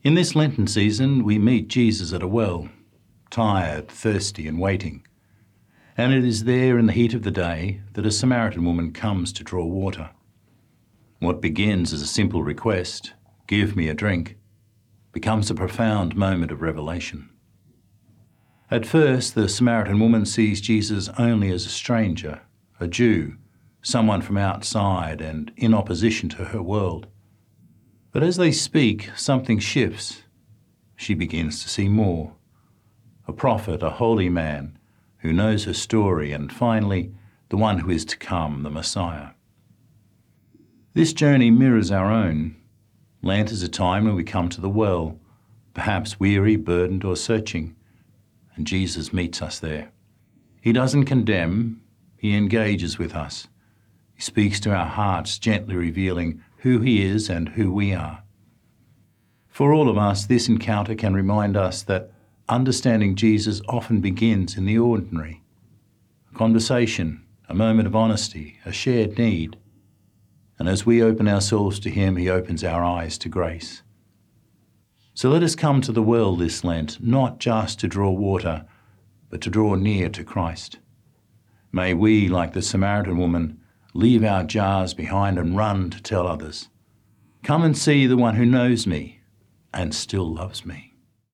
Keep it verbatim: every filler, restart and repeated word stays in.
In this Lenten season, we meet Jesus at a well, tired, thirsty and waiting. And it is there in the heat of the day that a Samaritan woman comes to draw water. What begins as a simple request, "Give me a drink," becomes a profound moment of revelation. At first, the Samaritan woman sees Jesus only as a stranger, a Jew, someone from outside and in opposition to her world. But as they speak, something shifts. She begins to see more. A prophet, a holy man, who knows her story, and finally, the one who is to come, the Messiah. This journey mirrors our own. Lent is a time when we come to the well, perhaps weary, burdened, or searching, and Jesus meets us there. He doesn't condemn, he engages with us. He speaks to our hearts, gently revealing who he is and who we are. For all of us, this encounter can remind us that understanding Jesus often begins in the ordinary. A conversation, a moment of honesty, a shared need. And as we open ourselves to him, he opens our eyes to grace. So let us come to the well this Lent, not just to draw water, but to draw near to Christ. May we, like the Samaritan woman, leave our jars behind and run to tell others, "Come and see the one who knows me and still loves me."